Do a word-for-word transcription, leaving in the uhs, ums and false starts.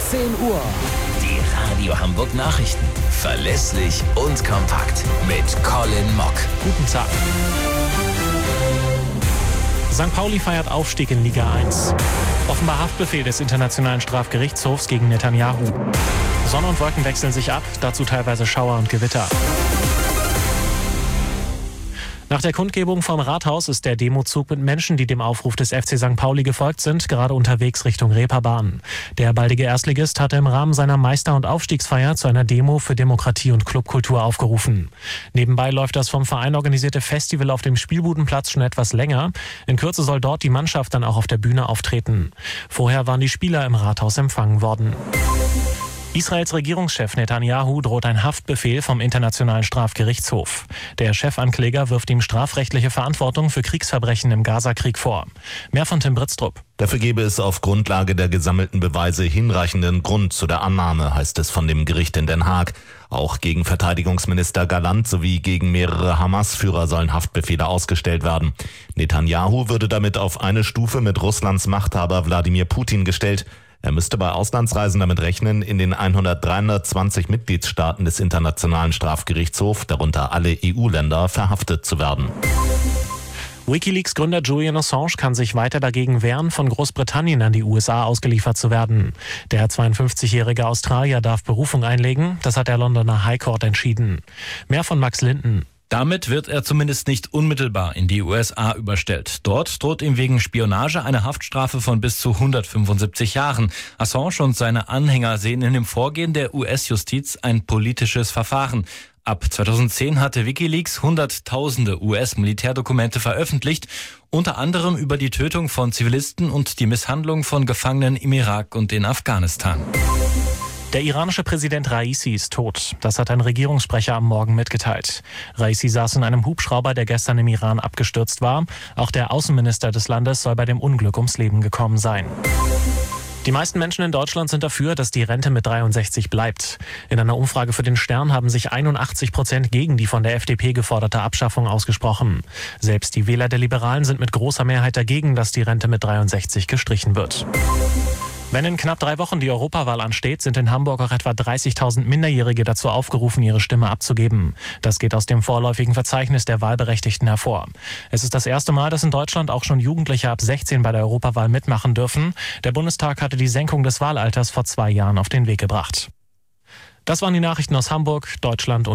zehn Uhr. Die Radio Hamburg Nachrichten. Verlässlich und kompakt. Mit Colin Mock. Guten Tag. Sankt Pauli feiert Aufstieg in Liga eins. Offenbar Haftbefehl des Internationalen Strafgerichtshofs gegen Netanyahu. Sonne und Wolken wechseln sich ab, dazu teilweise Schauer und Gewitter. Nach der Kundgebung vom Rathaus ist der Demozug mit Menschen, die dem Aufruf des F C Sankt Pauli gefolgt sind, gerade unterwegs Richtung Reeperbahn. Der baldige Erstligist hatte im Rahmen seiner Meister- und Aufstiegsfeier zu einer Demo für Demokratie und Clubkultur aufgerufen. Nebenbei läuft das vom Verein organisierte Festival auf dem Spielbudenplatz schon etwas länger. In Kürze soll dort die Mannschaft dann auch auf der Bühne auftreten. Vorher waren die Spieler im Rathaus empfangen worden. Israels Regierungschef Netanyahu droht ein Haftbefehl vom Internationalen Strafgerichtshof. Der Chefankläger wirft ihm strafrechtliche Verantwortung für Kriegsverbrechen im Gazakrieg vor. Mehr von Tim Britztrup. Dafür gebe es auf Grundlage der gesammelten Beweise hinreichenden Grund zu der Annahme, heißt es von dem Gericht in Den Haag. Auch gegen Verteidigungsminister Galland sowie gegen mehrere Hamas-Führer sollen Haftbefehle ausgestellt werden. Netanyahu würde damit auf eine Stufe mit Russlands Machthaber Wladimir Putin gestellt. Er müsste bei Auslandsreisen damit rechnen, in den hundertzwanzig Mitgliedstaaten des Internationalen Strafgerichtshofs, darunter alle E U-Länder, verhaftet zu werden. WikiLeaks-Gründer Julian Assange kann sich weiter dagegen wehren, von Großbritannien an die U S A ausgeliefert zu werden. Der zweiundfünfzigjährige Australier darf Berufung einlegen, das hat der Londoner High Court entschieden. Mehr von Max Linden. Damit wird er zumindest nicht unmittelbar in die U S A überstellt. Dort droht ihm wegen Spionage eine Haftstrafe von bis zu hundertfünfundsiebzig Jahren. Assange und seine Anhänger sehen in dem Vorgehen der U S-Justiz ein politisches Verfahren. Ab zweitausendzehn hatte WikiLeaks hunderttausende U S-Militärdokumente veröffentlicht, unter anderem über die Tötung von Zivilisten und die Misshandlung von Gefangenen im Irak und in Afghanistan. Der iranische Präsident Raisi ist tot. Das hat ein Regierungssprecher am Morgen mitgeteilt. Raisi saß in einem Hubschrauber, der gestern im Iran abgestürzt war. Auch der Außenminister des Landes soll bei dem Unglück ums Leben gekommen sein. Die meisten Menschen in Deutschland sind dafür, dass die Rente mit dreiundsechzig bleibt. In einer Umfrage für den Stern haben sich einundachtzig Prozent gegen die von der F D P geforderte Abschaffung ausgesprochen. Selbst die Wähler der Liberalen sind mit großer Mehrheit dagegen, dass die Rente mit dreiundsechzig gestrichen wird. Wenn in knapp drei Wochen die Europawahl ansteht, sind in Hamburg auch etwa dreißigtausend Minderjährige dazu aufgerufen, ihre Stimme abzugeben. Das geht aus dem vorläufigen Verzeichnis der Wahlberechtigten hervor. Es ist das erste Mal, dass in Deutschland auch schon Jugendliche ab sechzehn bei der Europawahl mitmachen dürfen. Der Bundestag hatte die Senkung des Wahlalters vor zwei Jahren auf den Weg gebracht. Das waren die Nachrichten aus Hamburg, Deutschland und